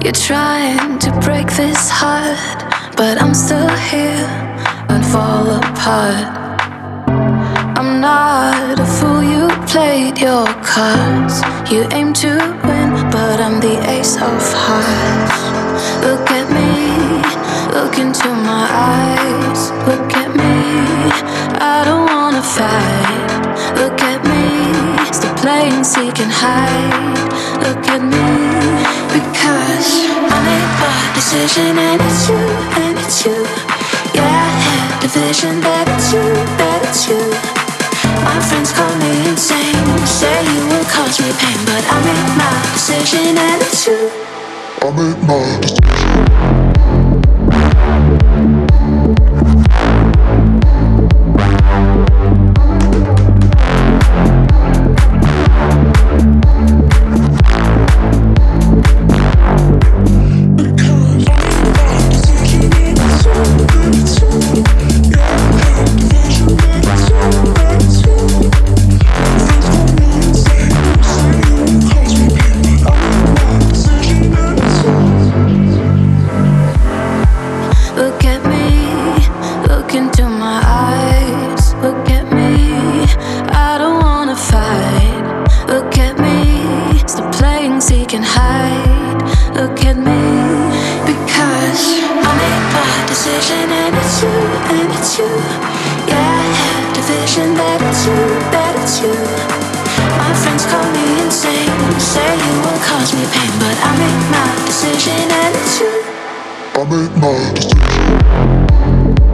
You're trying to break this heart, but I'm still here and fall apart. I'm not a fool, you played your cards. You aim to win, but I'm the ace of hearts. Look at me, look into my eyes. Look at me, I don't wanna fight. Look at me, stop playing seek and hide. Look at me, because I made my decision and it's you, and it's you. Yeah, I had the vision that it's you, that it's you. My friends call me insane, say you will cause me pain, but I made my decision and it's you. I made my decision. I made my decision.